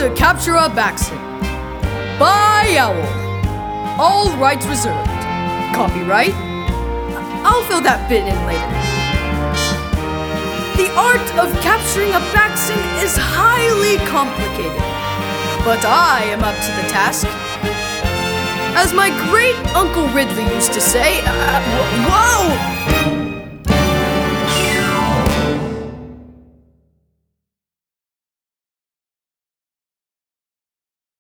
to capture a Baxton by Owl. All rights reserved. Copyright? I'll fill that bit in later. The art of capturing a Baxton is highly complicated, but I am up to the task. As my great Uncle Ridley used to say, whoa!